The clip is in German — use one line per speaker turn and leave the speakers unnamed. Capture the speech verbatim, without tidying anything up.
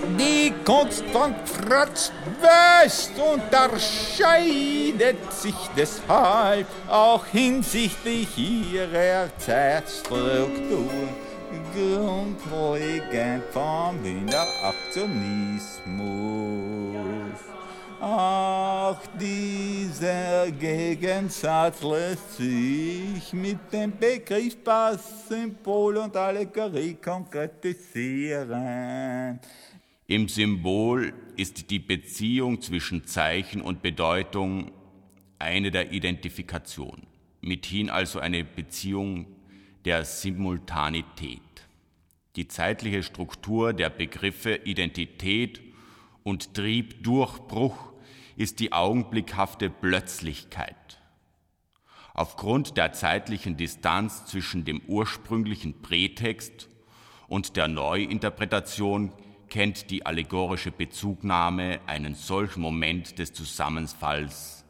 Die Kunst von Franz West unterscheidet sich deshalb auch hinsichtlich ihrer Zeitstruktur grundlegend vom Wiener Aktionismus. Auch dieser Gegensatz lässt sich mit dem Begriff Pass, Symbol und Allegorie konkretisieren.
Im Symbol ist die Beziehung zwischen Zeichen und Bedeutung eine der Identifikation, mithin also eine Beziehung der Simultanität. Die zeitliche Struktur der Begriffe Identität und Triebdurchbruch ist die augenblickhafte Plötzlichkeit. Aufgrund der zeitlichen Distanz zwischen dem ursprünglichen Prätext und der Neuinterpretation kennt die allegorische Bezugnahme einen solchen Moment des Zusammenfalls